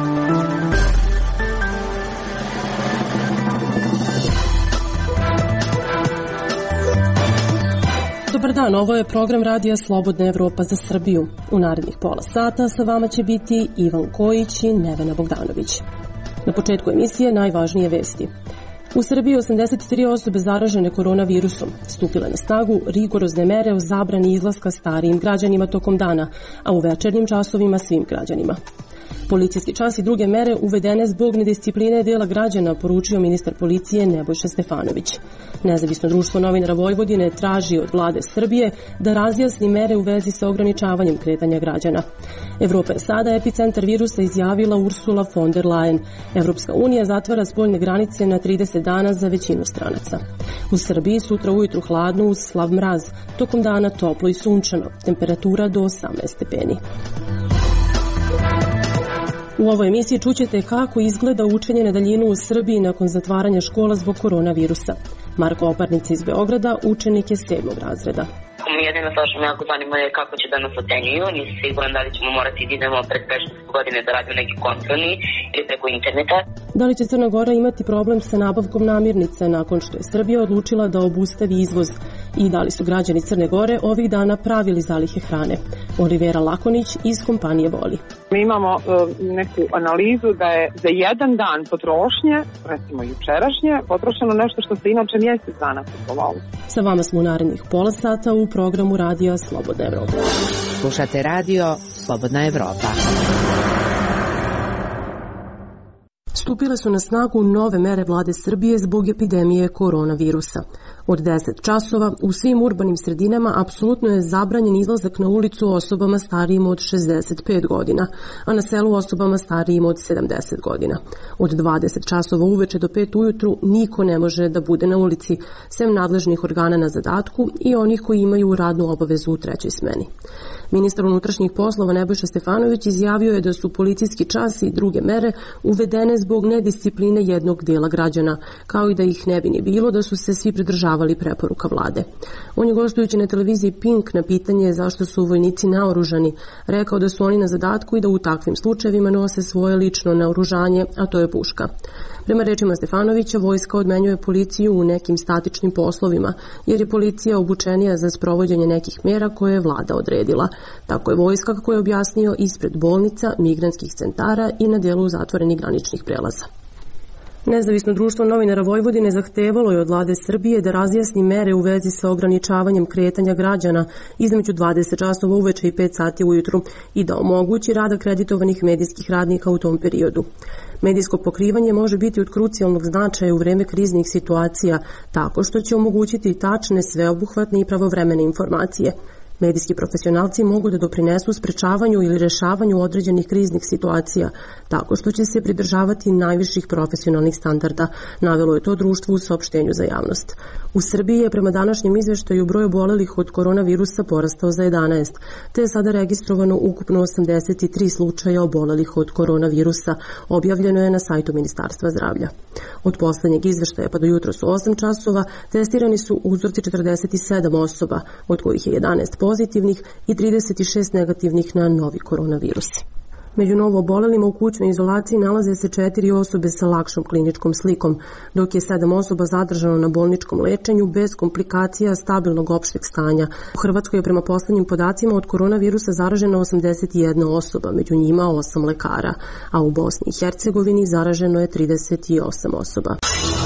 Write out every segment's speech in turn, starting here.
Dobar dan, ovo je program Radija Slobodna Evropa za Srbiju. U narednih pola sata sa vama će biti Ivan Kojić i Nevena Bogdanović. Na početku emisije najvažnije vesti. U Srbiji 83 osobe zaražene koronavirusom. Stupile na snagu rigorozne mere o zabrani izlaska starijim građanima tokom dana, a u večernjim časovima svim građanima. Policijski čas i druge mere uvedene zbog nediscipline dela građana, poručio ministar policije Nebojša Stefanović. Nezavisno društvo novinara Vojvodine traži od vlade Srbije da razjasni mere u vezi sa ograničavanjem kretanja građana. Evropa je sada epicentar virusa, izjavila Ursula von der Leyen. Evropska unija zatvara spoljne granice na 30 dana za većinu stranaca. U Srbiji sutra ujutru hladno uz slab mraz, tokom dana toplo i sunčano, temperatura do 18 stepeni. U ovoj emisiji čućete kako izgleda učenje na daljinu u Srbiji nakon zatvaranja škola zbog koronavirusa. Marko Oparnica iz Beograda, učenik je 7. razreda. Jedino to što me jako zanima je kako će da nas ocenjuju. Nisam siguran da li ćemo morati da idemo pred 5 godine da radimo neki kontrolni ili preko interneta. Da li će Crna Gora imati problem sa nabavkom namirnica nakon što je Srbija odlučila da obustavi izvoz? I da li su građani Crne Gore ovih dana pravili zalihe hrane? Olivera Lakonić iz kompanije Voli. Mi imamo neku analizu da je za jedan dan potrošnje, recimo jučerašnje, potrošeno nešto što se inače mjesec dana kupovalo. Sa vama smo u narednih pola sata u programu Radija Slobodna Evropa. Slušate Radio Slobodna Evropa. Stupile su na snagu nove mere vlade Srbije zbog epidemije koronavirusa. Od 10 časova u svim urbanim sredinama apsolutno je zabranjen izlazak na ulicu osobama starijim od 65 godina, a na selu osobama starijim od 70 godina. Od 20 časova uveče do 5 ujutru niko ne može da bude na ulici, sem nadležnih organa na zadatku i onih koji imaju radnu obavezu u trećoj smeni. Ministar unutrašnjih poslova Nebojša Stefanović izjavio je da su policijski čas i druge mere uvedene zbog nediscipline jednog dela građana, kao i da ih ne bi ni bilo da su se svi pridržavali preporuka vlade. On je gostujući na televiziji Pink na pitanje zašto su vojnici naoružani, rekao da su oni na zadatku i da u takvim slučajevima nose svoje lično naoružanje, a to je puška. Prema rečima Stefanovića, vojska odmenjuje policiju u nekim statičnim poslovima, jer je policija obučenija za sprovođenje nekih mjera koje je vlada odredila. Tako je vojska, kako je objasnio, ispred bolnica, migrantskih centara i na delu zatvorenih graničnih prelaza. Nezavisno društvo novinara Vojvodine zahtevalo je od vlade Srbije da razjasni mere u vezi sa ograničavanjem kretanja građana između 20 časova uveče i 5 sati ujutru i da omogući rad akreditovanih medijskih radnika u tom periodu. Medijsko pokrivanje može biti od krucijalnog značaja u vreme kriznih situacija, tako što će omogućiti tačne, sveobuhvatne i pravovremene informacije. Medijski profesionalci mogu da doprinesu sprečavanju ili rešavanju određenih kriznih situacija, tako što će se pridržavati najviših profesionalnih standarda, navelo je to društvo u saopštenju za javnost. U Srbiji je prema današnjem izveštaju broj obolelih od koronavirusa porastao za 11, te je sada registrovano ukupno 83 slučaja obolelih od koronavirusa, objavljeno je na sajtu Ministarstva zdravlja. Od poslednjeg izveštaja pa do jutros u 8 časova testirani su uzorci 47 osoba, od kojih je 11 pozitivnih i 36 negativnih na novi koronavirus. Među novo obolelima u kućnoj izolaciji nalaze se 4 osobe sa lakšom kliničkom slikom, dok je 7 osoba zadržano na bolničkom lečenju bez komplikacija stabilnog opšteg stanja. U Hrvatskoj je prema poslednjim podacima od koronavirusa zaražena 81 osoba, među njima 8 lekara, a u Bosni i Hercegovini zaraženo je 38 osoba.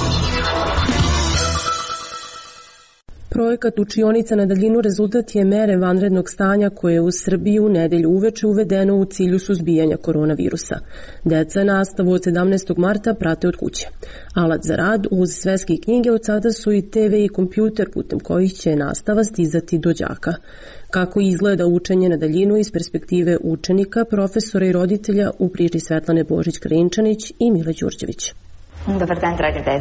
Projekat učionica na daljinu rezultat je mere vanrednog stanja koje je u Srbiji u nedelju uveče uvedeno u cilju suzbijanja koronavirusa. Deca nastavu od 17. marta prate od kuće. Alat za rad uz sveske i knjige od sada su i TV i kompjuter putem kojih će nastava stizati do đaka. Kako izgleda učenje na daljinu iz perspektive učenika, profesora i roditelja u priči Svetlane Božić-Krinčanić i Mile Đurđević. Dobar dan, draga deco.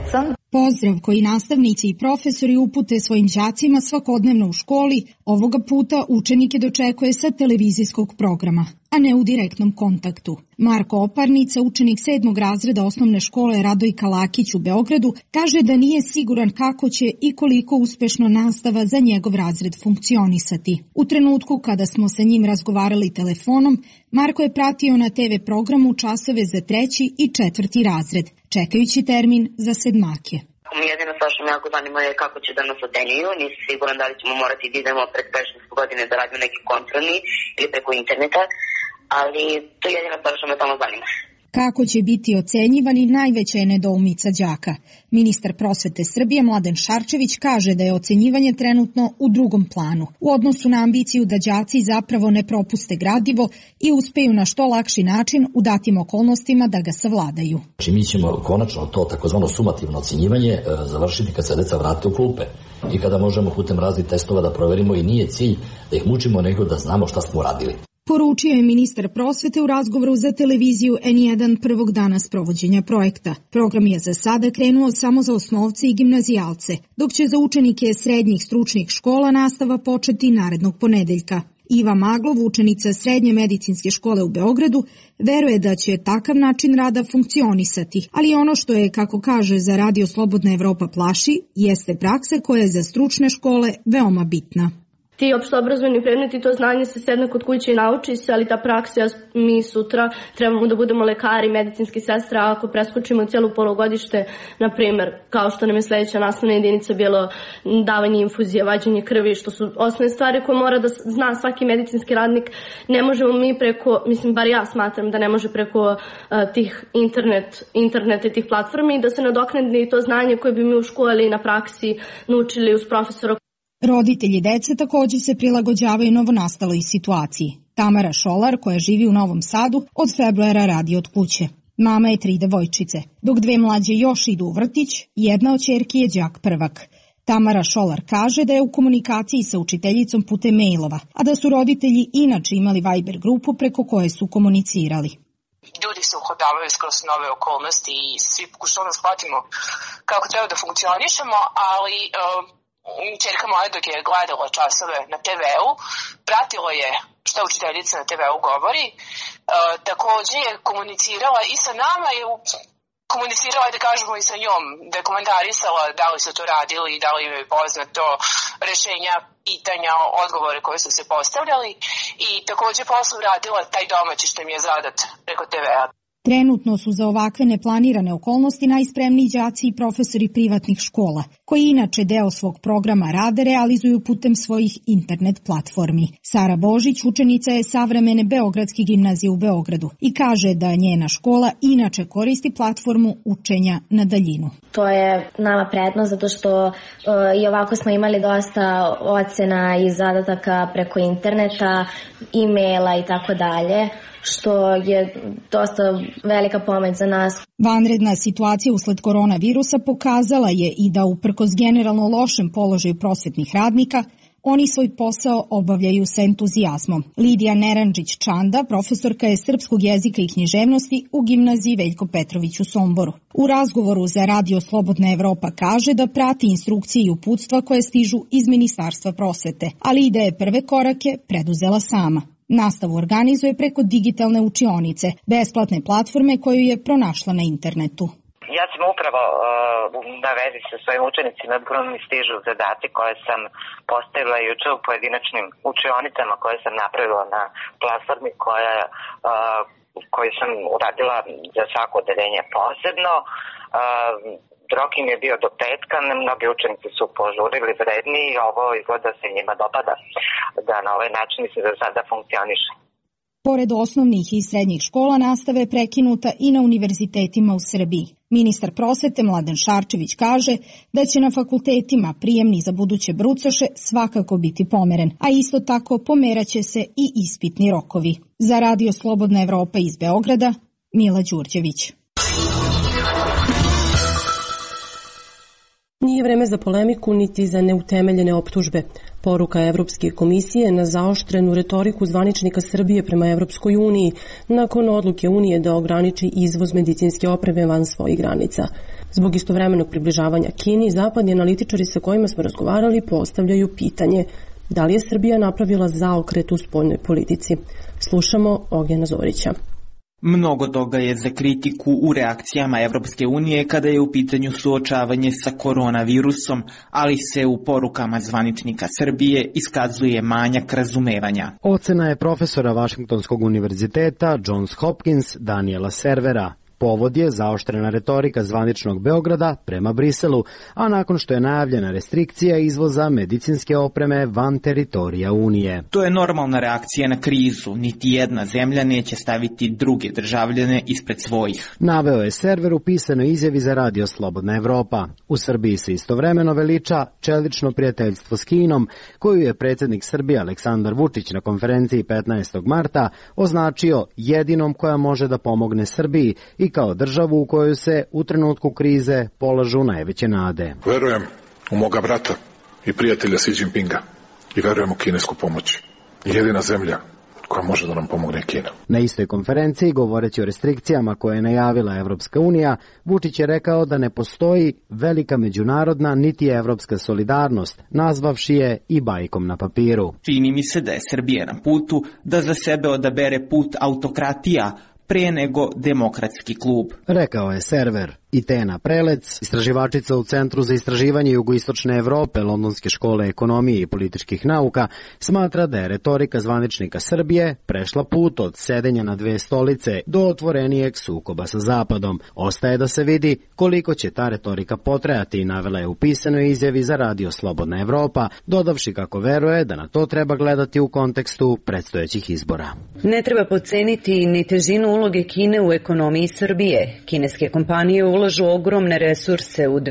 Pozdrav koji nastavnici i profesori upute svojim đacima svakodnevno u školi, ovoga puta učenike dočekuje sa televizijskog programa, a ne u direktnom kontaktu. Marko Oparnica, učenik 7. razreda osnovne škole Radojka Lakić u Beogradu, kaže da nije siguran kako će i koliko uspešno nastava za njegov razred funkcionisati. U trenutku kada smo sa njim razgovarali telefonom, Marko je pratio na TV programu časove za 3. i 4. razred, čekajući termin za sedmake. Jedino stvar što me jako zanima je kako će da nas ocenjuju. Nisam siguran da li ćemo morati da idemo pred 16 godine da radimo neki kontrolni ili preko interneta, ali to je jedina stvar što me tamo zanima. Kako će biti ocenjivani najveća je nedoumica đaka. Ministar prosvete Srbije Mladen Šarčević kaže da je ocenjivanje trenutno u drugom planu, u odnosu na ambiciju da đaci zapravo ne propuste gradivo i uspeju na što lakši način u datim okolnostima da ga savladaju. Mi ćemo konačno to takozvano sumativno ocenjivanje završiti kad se deca vrate u klupe i kada možemo putem raznih testova da proverimo i nije cilj da ih mučimo nego da znamo šta smo uradili. Poručio je ministar prosvete u razgovoru za televiziju N1 prvog dana sprovođenja projekta. Program je za sada krenuo samo za osnovce i gimnazijalce, dok će za učenike srednjih stručnih škola nastava početi narednog ponedeljka. Iva Maglov, učenica Srednje medicinske škole u Beogradu, veruje da će takav način rada funkcionisati, ali ono što je, kako kaže za Radio Slobodna Evropa plaši, jeste praksa koja je za stručne škole veoma bitna. Ti opštoobrazovni predmeti, to znanje se sedne kod kuće i nauči se, ali ta praksa, mi sutra trebamo da budemo lekari, medicinski sestra, ako preskočimo cijelu polugodište, na primer, kao što nam je sledeća nastavna jedinica bilo davanje infuzije, vađenje krvi, što su osnovne stvari koje mora da zna svaki medicinski radnik, ne možemo mi preko, mislim, bar ja smatram da ne može preko tih interneta i tih platformi da se nadoknadi to znanje koje bi mi u školi i na praksi naučili uz profesora. Roditelji dece također se prilagođavaju novonastaloj situaciji. Tamara Šolar, koja živi u Novom Sadu, od februara radi od kuće. Mama je 3 devojčice. Dok 2 mlađe još idu u vrtić, jedna od ćerki je đak prvak. Tamara Šolar kaže da je u komunikaciji sa učiteljicom putem mailova, a da su roditelji inače imali Viber grupu preko koje su komunicirali. Ljudi se uhodavaju skroz nove okolnosti i svi pokušamo da shvatimo kako treba da funkcionišemo, ali ćerka moja dok je gledala časove na TV-u, pratila je šta učiteljica na TV-u govori, takođe je komunicirala i sa nama i komunicirala, da kažemo, i sa njom, da je komentarisala da li su to radili i da li im je poznato rešenja pitanja, odgovore koje su se postavljali i takođe posle uradila taj domaći što im je zadat preko TV-a. Trenutno su za ovakve neplanirane okolnosti najspremniji đaci i profesori privatnih škola, koji inače deo svog programa rade realizuju putem svojih internet platformi. Sara Božić, učenica je savremene Beogradske gimnazije u Beogradu i kaže da njena škola inače koristi platformu učenja na daljinu. To je nama prednost zato što i ovako smo imali dosta ocena i zadataka preko interneta, e-maila i tako dalje, što je dosta velika pomoć za nas. Vanredna situacija usled koronavirusa pokazala je i da uprkos generalno lošem položaju prosvetnih radnika, oni svoj posao obavljaju sa entuzijazmom. Lidija Neranđić-Čanda, profesorka je srpskog jezika i književnosti u gimnaziji Veljko Petrović u Somboru. U razgovoru za Radio Slobodna Evropa kaže da prati instrukcije i uputstva koje stižu iz Ministarstva prosvete, ali i da je prve korake preduzela sama. Nastavu organizuje preko digitalne učionice, besplatne platforme koju je pronašla na internetu. Ja sam upravo na vezi sa svojim učenicima, odgovorno mi stižu zadaci koje sam postavila juče u pojedinačnim učionicama koje sam napravila na platformi koju sam uradila za svako odeljenje posebno. Rok im je bio do petka, mnogi učenici su požurili, vredni i ovo izgleda se njima dopada da na ovaj način se za sada funkcioniše. Pored osnovnih i srednjih škola nastava je prekinuta i na univerzitetima u Srbiji. Ministar prosvete Mladen Šarčević kaže da će na fakultetima prijemni za buduće brucoše svakako biti pomeren, a isto tako pomeraće se i ispitni rokovi. Za Radio Slobodna Evropa iz Beograda, Mila Đurđević. Nije vreme za polemiku niti za neutemeljene optužbe. Poruka Evropske komisije na zaoštrenu retoriku zvaničnika Srbije prema Evropskoj uniji nakon odluke Unije da ograniči izvoz medicinske opreme van svojih granica. Zbog istovremenog približavanja Kini, zapadni analitičari sa kojima smo razgovarali postavljaju pitanje da li je Srbija napravila zaokret u spoljnoj politici. Slušamo Ognjena Zorića. Mnogo toga je za kritiku u reakcijama Evropske unije kada je u pitanju suočavanje sa koronavirusom, ali se u porukama zvaničnika Srbije iskazuje manjak razumevanja. Ocena je profesora Vašingtonskog univerziteta Johns Hopkins Daniela Servera. Povod je zaoštrena retorika zvaničnog Beograda prema Briselu, a nakon što je najavljena restrikcija izvoza medicinske opreme van teritorija Unije. To je normalna reakcija na krizu. Niti jedna zemlja neće staviti druge državljane ispred svojih. Naveo je Server u pisanoj izjavi za radio Slobodna Evropa. U Srbiji se istovremeno veliča čelično prijateljstvo s Kinom, koju je predsjednik Srbije Aleksandar Vučić na konferenciji 15. marta označio jedinom koja može da pomogne Srbiji i kao državu u kojoj se u trenutku krize polažu najveće nade. Verujem u moga brata i prijatelja Xi Jinpinga i verujem u kinesku pomoć. Jedina zemlja koja može da nam pomogne Kina. Na istoj konferenciji, govoreći o restrikcijama koje je najavila Evropska unija, Vučić je rekao da ne postoji velika međunarodna niti evropska solidarnost, nazvavši je i bajkom na papiru. Čini mi se da je Srbija na putu da za sebe odabere put autokratija pre nego demokratski klub, rekao je Server. I Tena Prelec, istraživačica u Centru za istraživanje jugoistočne Evrope Londonske škole ekonomije i političkih nauka, smatra da je retorika zvaničnika Srbije prešla put od sedenja na dve stolice do otvorenijeg sukoba sa Zapadom. Ostaje da se vidi koliko će ta retorika potrajati, navela je u pisanoj izjavi za radio Slobodna Evropa, dodavši kako veruje da na to treba gledati u kontekstu predstojećih izbora. Ne treba podceniti ni težinu uloge Kine u ekonomiji Srbije. Kineske kompanije ulažu ogromne resurse. U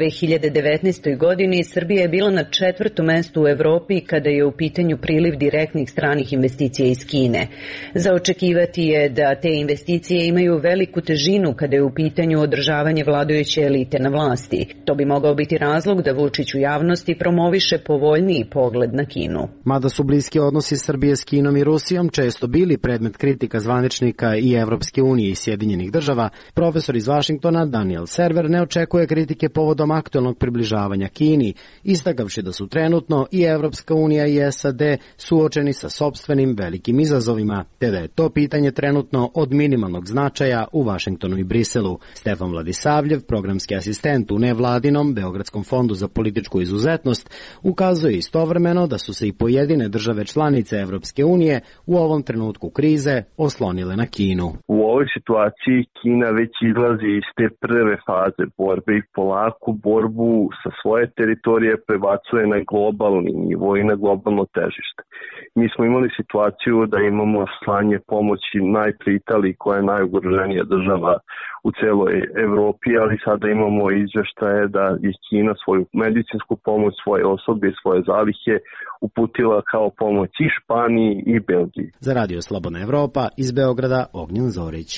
2019. godini Srbija je bila na 4. mestu u Evropi kada je u pitanju priliv direktnih stranih investicija iz Kine. Za očekivati je da te investicije imaju veliku težinu kada je u pitanju održavanje vladajuće elite na vlasti. To bi mogao biti razlog da Vučić u javnosti promoviše povoljniji pogled na Kinu. Mada su bliski odnosi Srbije s Kinom i Rusijom često bili predmet kritika zvaničnika i Evropske unije i Sjedinjenih država, profesor iz Vašingtona Daniel Server ne očekuje kritike povodom aktualnog približavanja Kini, istakavši da su trenutno i Evropska unija i SAD suočeni sa sopstvenim velikim izazovima, te da je to pitanje trenutno od minimalnog značaja u Vašingtonu i Briselu. Stefan Vladisavljev, programski asistent u nevladinom Beogradskom fondu za političku izuzetnost, ukazuje istovremeno da su se i pojedine države članice Evropske unije u ovom trenutku krize oslonile na Kinu. U ovoj situaciji Kina već izlazi iz te prve faze borbe i polako borbu sa svoje teritorije prebacuje na globalni nivo i na globalno težište. Mi smo imali situaciju da imamo slanje pomoći najpre Italiji koja je najugroženija država u celoj Evropi, ali sada imamo izveštaje da je Kina svoju medicinsku pomoć, svoje osoblje i svoje zalihe uputila kao pomoć i Španiji i Belgiji. Za radio Slobodna Evropa iz Beograda Ognjen Zorić.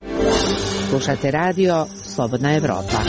Slušate radio Slobodna Evropa.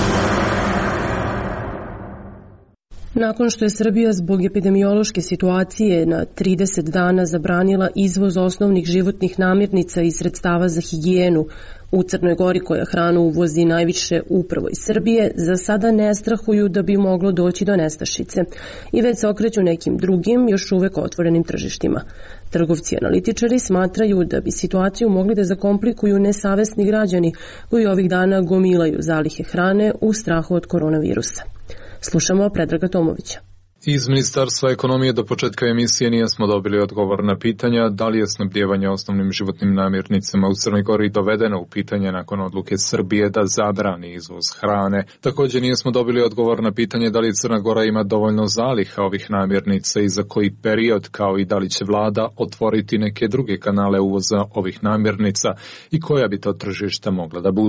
Nakon što je Srbija zbog epidemiološke situacije na 30 dana zabranila izvoz osnovnih životnih namirnica i sredstava za higijenu, u Crnoj Gori koja hranu uvozi najviše upravo iz Srbije, za sada ne strahuju da bi moglo doći do nestašice i već se okreću nekim drugim, još uvek otvorenim tržištima. Trgovci i analitičari smatraju da bi situaciju mogli da zakomplikuju nesavesni građani koji ovih dana gomilaju zalihe hrane u strahu od koronavirusa. Slušamo Predraga Tomovića. Iz Ministarstva ekonomije do početka emisije nismo dobili odgovor na pitanja da li je snabdijevanje osnovnim životnim namirnicama u Crnoj Gori dovedeno u pitanje nakon odluke Srbije da zabrani izvoz hrane. Također nismo dobili odgovor na pitanje da li Crna Gora ima dovoljno zaliha ovih namirnica i za koji period, kao i da li će vlada otvoriti neke druge kanale uvoza ovih namirnica i koja bi to tržišta mogla da budu.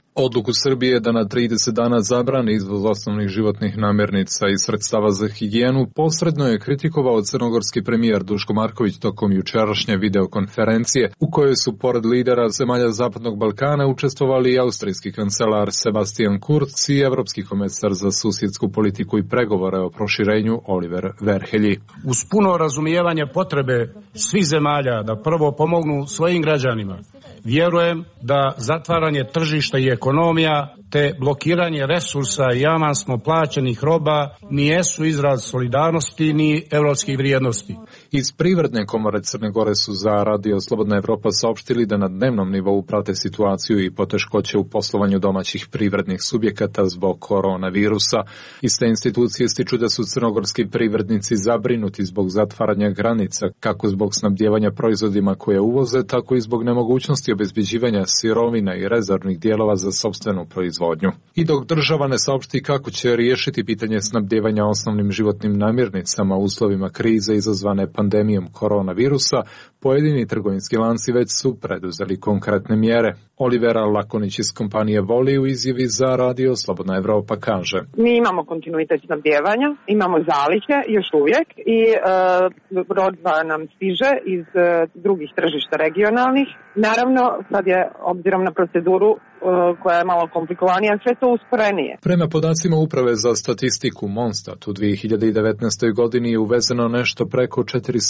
Odluku Srbije da na 30 dana zabrani izvoz osnovnih životnih namirnica i sredstava za higijenu posredno je kritikovao crnogorski premijer Duško Marković tokom jučerašnje videokonferencije u kojoj su pored lidera zemalja Zapadnog Balkana učestvovali i austrijski kancelar Sebastian Kurz i evropski komesar za susjedsku politiku i pregovore o proširenju Oliver Verhelyi. Uz puno razumijevanje potrebe svih zemalja da prvo pomognu svojim građanima, vjerujem da zatvaranje tržišta i ekonomija te blokiranje resursa i avansno plaćenih roba nijesu izraz solidarnosti ni evropskih vrijednosti. Iz Privredne komore Crne Gore su za Radio Slobodna Evropa saopštili da na dnevnom nivou prate situaciju i poteškoće u poslovanju domaćih privrednih subjekata zbog koronavirusa. Iste institucije ističu da su crnogorski privrednici zabrinuti zbog zatvaranja granica, kako zbog snabdijevanja proizvodima koje uvoze, tako i zbog nemogućnosti obezbeđivanja sirovina i rezervnih dijelova za sopstvenu proizvodnju. I dok država ne saopšti kako će riješiti pitanje snabdijevanja osnovnim životnim namirnicama u uslovima krize izazvane pandemijom koronavirusa, pojedini trgovinski lanci već su preduzeli konkretne mjere. Olivera Lakonić iz kompanije Voli u izjavi za Radio Slobodna Evropa kaže: Mi imamo kontinuitet snabdijevanja, imamo zalihe još uvijek i roba nam stiže iz drugih tržišta regionalnih. Naravno, sad je, obzirom na proceduru koja je malo komplikovanija, sve to usporenije. Prema podacima Uprave za statistiku Monstat, u 2019. godini je uvezeno nešto preko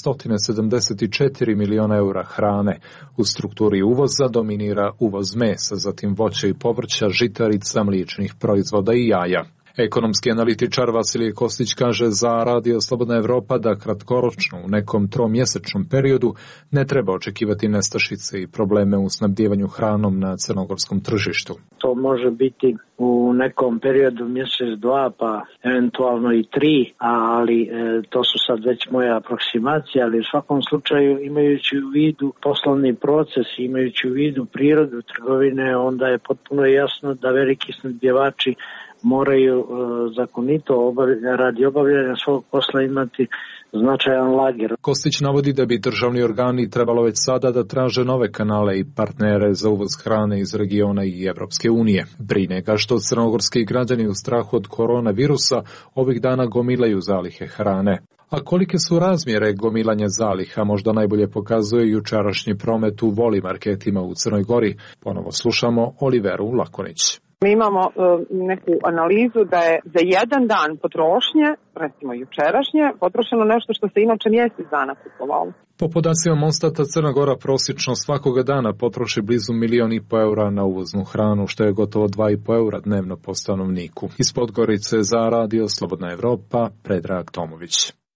474 miliona eura hrane. U strukturi uvoza dominira uvoz mesa, zatim voće i povrća, žitarica, mliječnih proizvoda i jaja. Ekonomski analitičar Vasilije Kostić kaže za Radio Slobodna Evropa da kratkoročno u nekom tromjesečnom periodu ne treba očekivati nestašice i probleme u snabdijevanju hranom na crnogorskom tržištu. To može biti u nekom periodu mjesec, dva, pa eventualno i 3, ali to su sad već moje aproksimacije, ali u svakom slučaju imajući u vidu poslovni proces, imajući u vidu prirodu trgovine, onda je potpuno jasno da veliki snabdjevači moraju zakonito radi obavljanja svog posla imati značajan lager. Kostić navodi da bi državni organi trebalo već sada da traže nove kanale i partnere za uvoz hrane iz regiona i Evropske unije. Brine ga što crnogorski građani u strahu od koronavirusa ovih dana gomilaju zalihe hrane. A kolike su razmjere gomilanja zaliha možda najbolje pokazuje jučerašnji promet u Voli marketima u Crnoj Gori. Ponovo slušamo Oliveru Lakonić. Mi imamo neku analizu da je za jedan dan potrošnje, recimo jučerašnje, potrošeno nešto što se inače mjesec dana kupovalo. Po podacima Monstata, Crna Gora prosječno svakoga dana potroši blizu 1,5 miliona eura na uvoznu hranu, što je gotovo 2,5 eura dnevno po stanovniku. Iz Podgorice za Radio Slobodna Evropa, Predrag Tomović.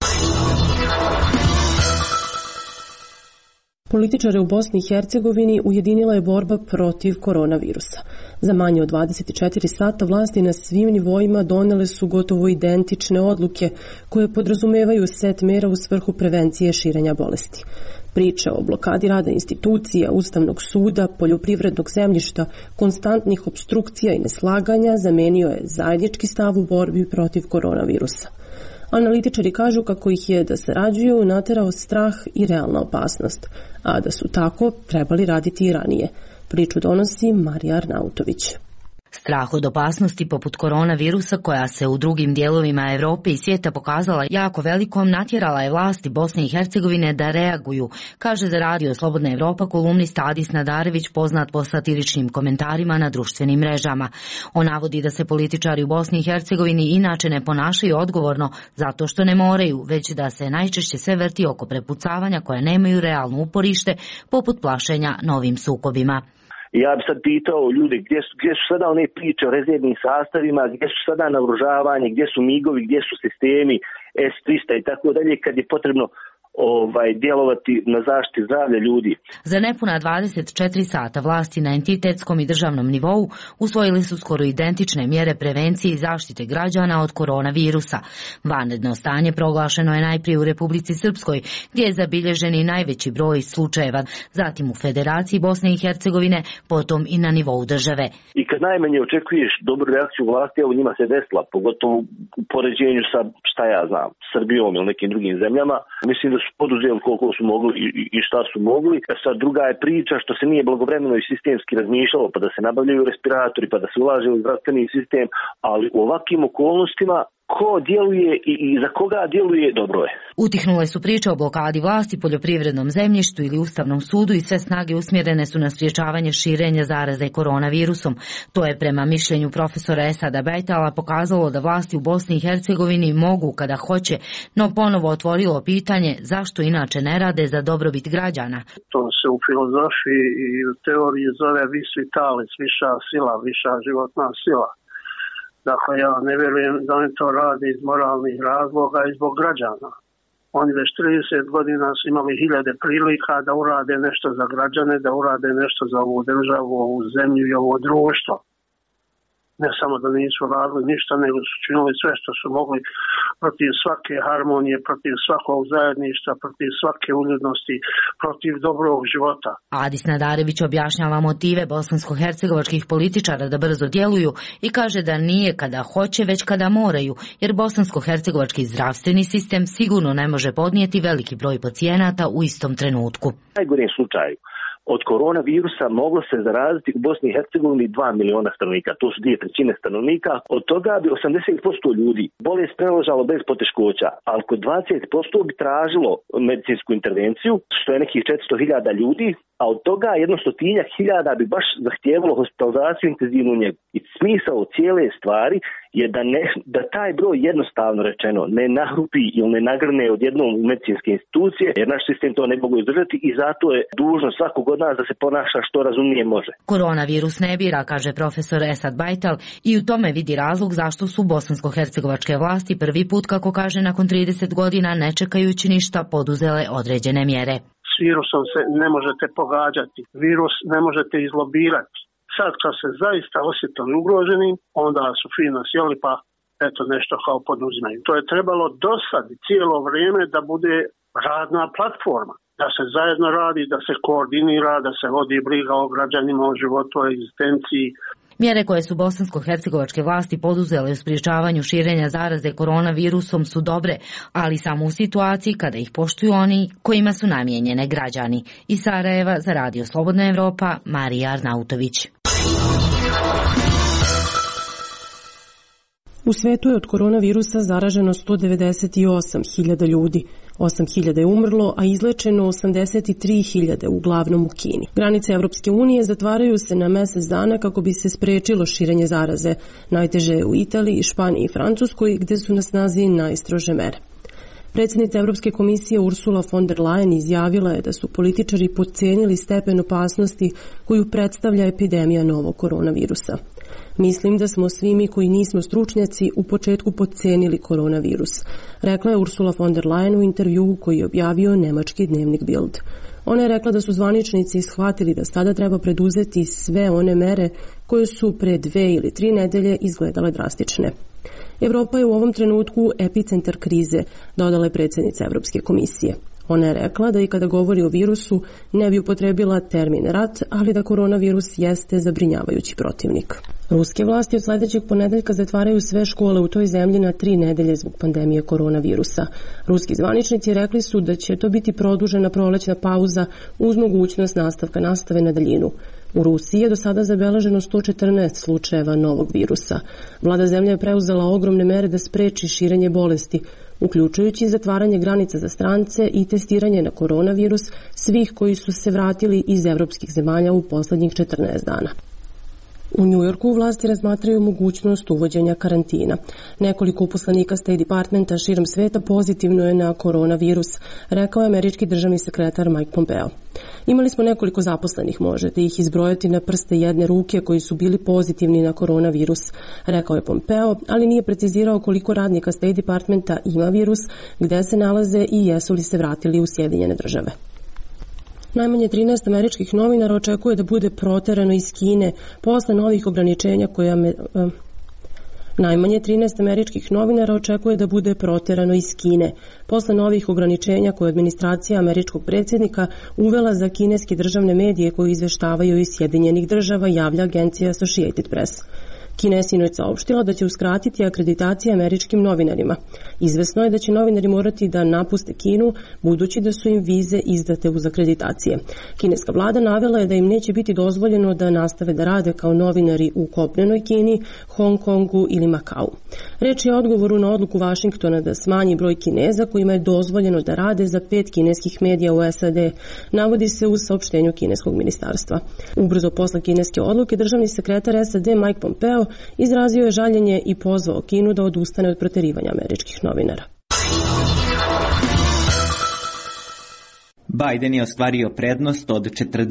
Političare u Bosni i Hercegovini ujedinila je borba protiv koronavirusa. Za manje od 24 sata vlasti na svim nivoima donele su gotovo identične odluke koje podrazumevaju set mera u svrhu prevencije širenja bolesti. Priče o blokadi rada institucija, Ustavnog suda, poljoprivrednog zemljišta, konstantnih opstrukcija i neslaganja zamenio je zajednički stav u borbi protiv koronavirusa. Analitičari kažu kako ih je da sarađuju naterao strah i realna opasnost, a da su tako trebali raditi i ranije. Priču donosi Marija Arnautović. Strah od opasnosti poput koronavirusa koja se u drugim dijelovima Evrope i svijeta pokazala jako velikom natjerala je vlasti Bosne i Hercegovine da reaguju, kaže za Radio Slobodna Evropa kolumnist Adis Nadarević poznat po satiričnim komentarima na društvenim mrežama. On navodi da se političari u Bosni i Hercegovini inače ne ponašaju odgovorno zato što ne moraju, već da se najčešće sve vrti oko prepucavanja koja nemaju realno uporište poput plašenja novim sukobima. Ja bi sad pitao ljude gdje su sada one priče o rezervnim sastavima, gdje su sada naoružavanje, gdje su migovi, gdje su sistemi S-300 i tako dalje, kad je potrebno djelovati na zaštiti zdravlja ljudi. Za nepuna 24 sata vlasti na entitetskom i državnom nivou usvojili su skoro identične mjere prevencije i zaštite građana od koronavirusa. Vanredno stanje proglašeno je najprije u Republici Srpskoj, gdje je zabilježen i najveći broj slučajeva, zatim u Federaciji Bosne i Hercegovine, potom i na nivou države. I kad najmanje očekuješ dobru reakciju vlasti, evo njima se desila, pogotovo u poređenju sa, šta ja znam, Srbijom ili nekim drugim zemljama. Mislim da su poduzeli koliko su mogli i šta su mogli. Sad druga je priča što se nije blagovremeno i sistemski razmišljalo, pa da se nabavljaju respiratori, pa da se ulaže u zdravstveni sistem, ali u ovakvim okolnostima ko djeluje i za koga djeluje, dobro je. Utihnule su priče o blokadi vlasti, poljoprivrednom zemljištu ili Ustavnom sudu i sve snage usmjerene su na spriječavanje širenja zaraze koronavirusom. To je prema mišljenju profesora Esada Bajtala pokazalo da vlasti u Bosni i Hercegovini mogu kada hoće, no ponovo otvorilo pitanje zašto inače ne rade za dobrobit građana. To se u filozofiji i u teoriji zove vis vitalis, viša sila, viša životna sila. Dakle, ja ne vjerujem da oni to rade iz moralnih razloga i zbog građana. Oni već 30 godina su imali hiljade prilika da urade nešto za građane, da urade nešto za ovu državu, ovu zemlju i ovo društvo. Ne samo da nisu radili ništa, nego su činili sve što su mogli protiv svake harmonije, protiv svakog zajedništva, protiv svake uljudnosti, protiv dobrog života. Adis Nadarević objašnjava motive bosansko-hercegovačkih političara da brzo djeluju i kaže da nije kada hoće, već kada moraju, jer bosansko-hercegovački zdravstveni sistem sigurno ne može podnijeti veliki broj pacijenata u istom trenutku. U najgorem slučaju od koronavirusa moglo se zaraziti u Bosni i Hercegovini 2 miliona stanovnika, to su 2/3 stanovnika, od toga bi 80% ljudi bolest preležalo bez poteškoća, ali kod 20% bi tražilo medicinsku intervenciju, što je nekih 400.000 ljudi, a od toga 100.000 bi baš zahtijevalo hospitalizaciju intenzivnu njegu. I smisao cijele stvari je da taj broj jednostavno rečeno ne nahrupi ili ne nagrne odjednom u medicinske institucije, jer naš sistem to ne mogu izdržati i zato je dužno svakog od nas da se ponaša što razumnije može. Koronavirus ne bira, kaže profesor Esad Bajtal, i u tome vidi razlog zašto su bosansko-hercegovačke vlasti prvi put, kako kaže, nakon 30 godina, ne čekajući ništa, poduzele određene mjere. S virusom se ne možete pogađati, virus ne možete izlobirati. Sad kad se zaista osjetili ugroženim, onda su fino sjeli pa eto nešto kao poduzimaju. To je trebalo dosad cijelo vrijeme da bude radna platforma, da se zajedno radi, da se koordinira, da se vodi briga o građanima, o životu, o egzistenciji. Mjere koje su bosansko-hercegovačke vlasti poduzele u spriječavanju širenja zaraze koronavirusom su dobre, ali samo u situaciji kada ih poštuju oni kojima su namijenjene građani. Iz Sarajeva za Radio Slobodna Evropa, Marija Arnautović. U svetu je od koronavirusa zaraženo 198.000 ljudi. 8.000 je umrlo, a izlečeno 83.000, uglavnom u Kini. Granice Evropske unije zatvaraju se na mjesec dana kako bi se sprečilo širenje zaraze. Najteže je u Italiji, Španiji i Francuskoj, gdje su na snazi najstrože mere. Predsjednica Europske komisije Ursula von der Leyen izjavila je da su političari podcijenili stepen opasnosti koju predstavlja epidemija novog koronavirusa. Mislim da smo svi mi koji nismo stručnjaci u početku podcijenili koronavirus, rekla je Ursula von der Leyen u intervjuu koji je objavio nemački dnevnik Bild. Ona je rekla da su zvaničnici shvatili da sada treba preduzeti sve one mere koje su pre 2 ili 3 nedelje izgledale drastične. Evropa je u ovom trenutku epicentar krize, dodala je predsjednica Europske komisije. Ona je rekla da i kada govori o virusu ne bi upotrebila termin rat, ali da koronavirus jeste zabrinjavajući protivnik. Ruske vlasti od sljedećeg ponedeljka zatvaraju sve škole u toj zemlji na 3 nedelje zbog pandemije koronavirusa. Ruski zvaničnici rekli su da će to biti produžena prolećna pauza uz mogućnost nastavka nastave na daljinu. U Rusiji je do sada zabeleženo 114 slučajeva novog virusa. Vlada zemlje je preuzela ogromne mere da spreči širenje bolesti, uključujući zatvaranje granica za strance i testiranje na koronavirus svih koji su se vratili iz evropskih zemalja u posljednjih 14 dana. U Njujorku vlasti razmatraju mogućnost uvođenja karantina. Nekoliko uposlenika State Departmenta širom sveta pozitivno je na koronavirus, rekao je američki državni sekretar Mike Pompeo. Imali smo nekoliko zaposlenih, možete ih izbrojati na prste jedne ruke koji su bili pozitivni na koronavirus, rekao je Pompeo, ali nije precizirao koliko radnika State Departmenta ima virus, gde se nalaze i jesu li se vratili u Sjedinjene države. Najmanje 13 američkih novinara očekuje da bude proterano iz Kine posle novih ograničenja koje administracija američkog predsjednika uvela za kineske državne medije koji izveštavaju iz Sjedinjenih država, javlja agencija Associated Press. Kina je sinoć saopštila da će uskratiti akreditacije američkim novinarima. Izvesno je da će novinari morati da napuste Kinu, budući da su im vize izdate uz akreditacije. Kineska vlada navela je da im neće biti dozvoljeno da nastave da rade kao novinari u kopnenoj Kini, Hong Kongu ili Makau. Reč je o odgovoru na odluku Vašingtona da smanji broj Kineza kojima je dozvoljeno da rade za 5 kineskih medija u SAD, navodi se u saopštenju kineskog ministarstva. Ubrzo posle kineske odluke, državni sekretar SAD Mike Pompeo izrazio je žaljenje i pozvao Kinu da odustane od proterivanja američkih novinara. Biden je ostvario prednost od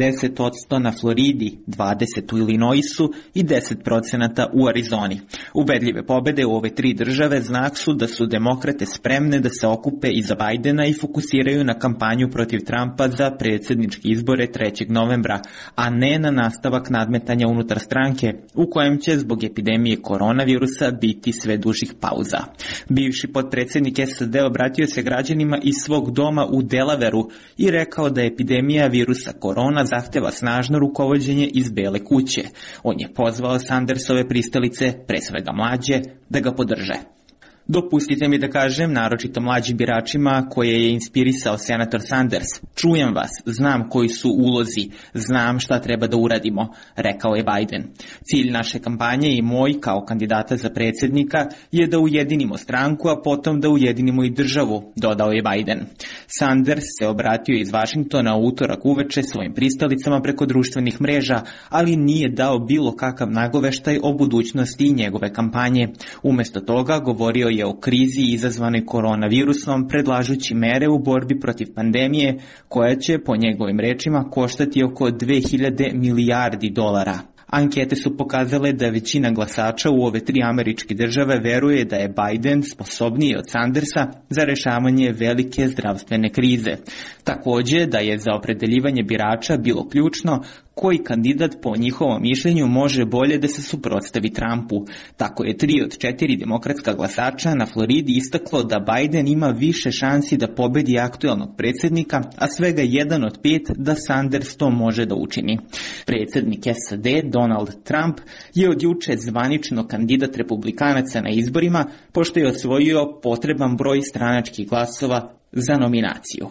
40% na Floridi, 20% u Illinoisu i 10% u Arizoni. Ubedljive pobede u ove 3 države znak su da su demokrate spremne da se okupe iza Bidena i fokusiraju na kampanju protiv Trumpa za predsjedničke izbore 3. novembra, a ne na nastavak nadmetanja unutar stranke, u kojem će zbog epidemije koronavirusa biti sve dužih pauza. Bivši potpredsjednik SAD obratio se građanima iz svog doma u Delaveru i rekao da epidemija virusa korona zahteva snažno rukovođenje iz Bele kuće. On je pozvao Sandersove pristalice, pre svega mlađe, da ga podrže. Dopustite mi da kažem, naročito mlađim biračima koje je inspirisao senator Sanders: čujem vas, znam koji su ulozi, znam šta treba da uradimo, rekao je Biden. Cilj naše kampanje i moj kao kandidata za predsjednika je da ujedinimo stranku, a potom da ujedinimo i državu, dodao je Biden. Sanders se obratio iz Vašingtona u utorak uveče svojim pristalicama preko društvenih mreža, ali nije dao bilo kakav nagoveštaj o budućnosti njegove kampanje. Umesto toga govorio je o krizi izazvanoj koronavirusom, predlažući mere u borbi protiv pandemije koja će, po njegovim rečima, koštati oko 2000 milijardi dolara. Ankete su pokazale da većina glasača u ove 3 američke države veruje da je Biden sposobniji od Sandersa za rešavanje velike zdravstvene krize. Takođe da je za opredeljivanje birača bilo ključno koji kandidat po njihovom mišljenju može bolje da se suprotstavi Trumpu. Tako je 3 od 4 demokratska glasača na Floridi istaklo da Biden ima više šansi da pobedi aktuelnog predsjednika, a svega 1 od 5 da Sanders to može da učini. Predsjednik SAD Donald Trump je od juče zvanično kandidat republikanaca na izborima, pošto je osvojio potreban broj stranačkih glasova za nominaciju.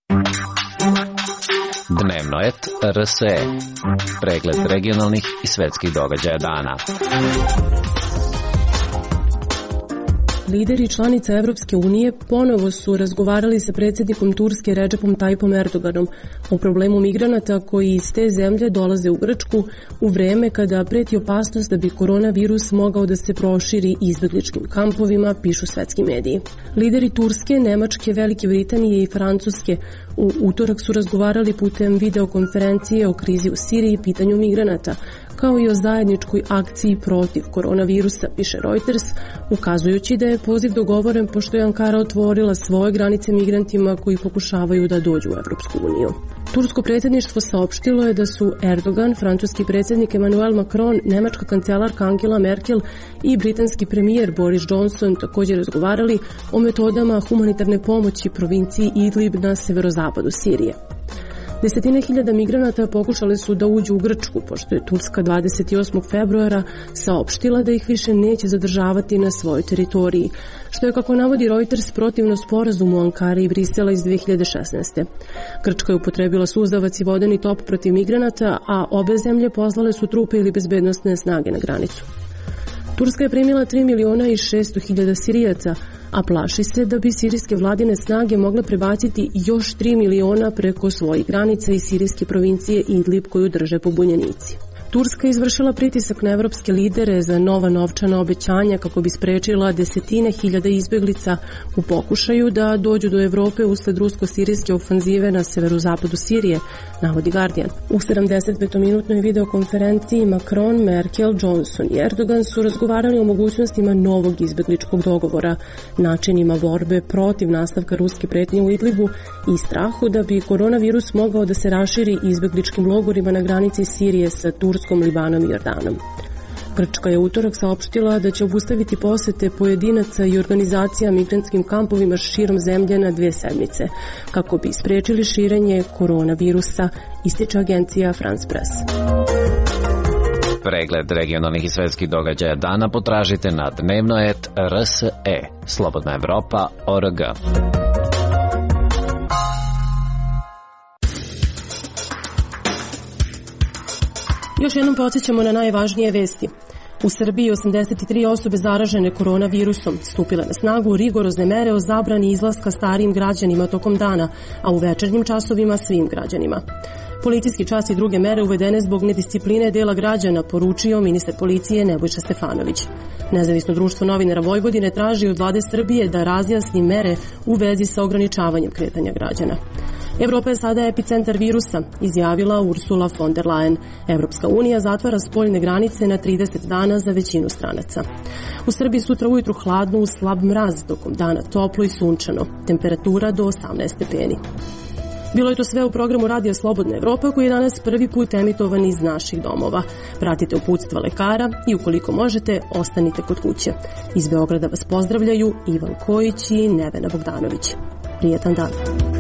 Dnevnoet RSE. Pregled regionalnih i svetskih događaja dana. Lideri članica Evropske unije ponovo su razgovarali sa predsjednikom Turske Recepom Tayyipom Erdoganom o problemu migranata koji iz te zemlje dolaze u Grčku u vreme kada preti opasnost da bi koronavirus mogao da se proširi izbegličkim kampovima, pišu svetski mediji. Lideri Turske, Nemačke, Velike Britanije i Francuske u utorak su razgovarali putem videokonferencije o krizi u Siriji i pitanju migranata, kao i o zajedničkoj akciji protiv koronavirusa, piše Reuters, ukazujući da je poziv dogovoren pošto je Ankara otvorila svoje granice migrantima koji pokušavaju da dođu u Evropsku uniju. Tursko predsjedništvo saopštilo je da su Erdogan, francuski predsjednik Emmanuel Macron, nemačka kancelarka Angela Merkel i britanski premijer Boris Johnson također razgovarali o metodama humanitarne pomoći provinciji Idlib na severozapadu Sirije. Desetine hiljada migranata pokušali su da uđu u Grčku, pošto je Turska 28. februara saopštila da ih više neće zadržavati na svojoj teritoriji, što je, kako navodi Reuters, protivno sporazumu Ankare i Brisela iz 2016. Grčka je upotrebila suzavac i vodeni top protiv migranata, a obe zemlje poslale su trupe ili bezbednosne snage na granicu. Turska je primila 3.600.000 Sirijaca, a plaši se da bi sirijske vladine snage mogle prebaciti još 3 miliona preko svojih granica iz sirijske provincije Idlib koju drže pobunjenici. Turska je izvršila pritisak na evropske lidere za nova novčana obećanja kako bi sprečila desetine hiljada izbeglica u pokušaju da dođu do Evrope usled rusko-sirijske ofanzive na severozapadu Sirije, navodi Guardian. U 75-minutnoj videokonferenciji Macron, Merkel, Johnson i Erdogan su razgovarali o mogućnostima novog izbegličkog dogovora, načinima borbe protiv nastavka ruske pretnje u Idlibu i strahu da bi koronavirus mogao da se raširi izbegličkim logorima na granici Sirije sa Turskom, Libanom i Jordanom. Grčka je utorak saopštila da će obustaviti posete pojedinaca i organizacija migrantskim kampovima širom zemlje na 2 sedmice, kako bi sprečili širenje koronavirusa, ističe agencija France Press. Pregled regionalnih i svetskih događaja dana potražite na dnevno.rse, slobodnaevropa.org. Još jednom podsjećamo na najvažnije vesti. U Srbiji 83 osobe zaražene koronavirusom, stupile na snagu rigorozne mere o zabrani izlaska starijim građanima tokom dana, a u večernjim časovima svim građanima. Policijski čas i druge mere uvedene zbog nediscipline dela građana, poručio ministar policije Nebojša Stefanović. Nezavisno društvo novinara Vojvodine traži od vlade Srbije da razjasni mere u vezi sa ograničavanjem kretanja građana. Evropa je sada epicentar virusa, izjavila Ursula von der Leyen. Evropska unija zatvara spoljne granice na 30 dana za većinu stranaca. U Srbiji sutra ujutru hladno uz slab mraz, tokom dana toplo i sunčano, temperatura do 18 stepeni. Bilo je to sve u programu Radija Slobodna Evropa, koji je danas prvi put emitovan iz naših domova. Pratite uputstva lekara i ukoliko možete, ostanite kod kuće. Iz Beograda vas pozdravljaju Ivan Kojić i Nevena Bogdanović. Prijetan dan.